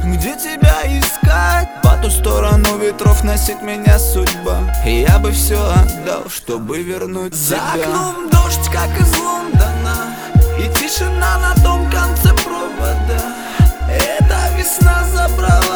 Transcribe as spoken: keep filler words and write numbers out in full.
где тебя искать? По ту сторону ветров носит меня судьба, и я бы все отдал, чтобы вернуть За тебя. За окном дождь, как из Лондона, и тишина на том конце провода. Эта весна забрала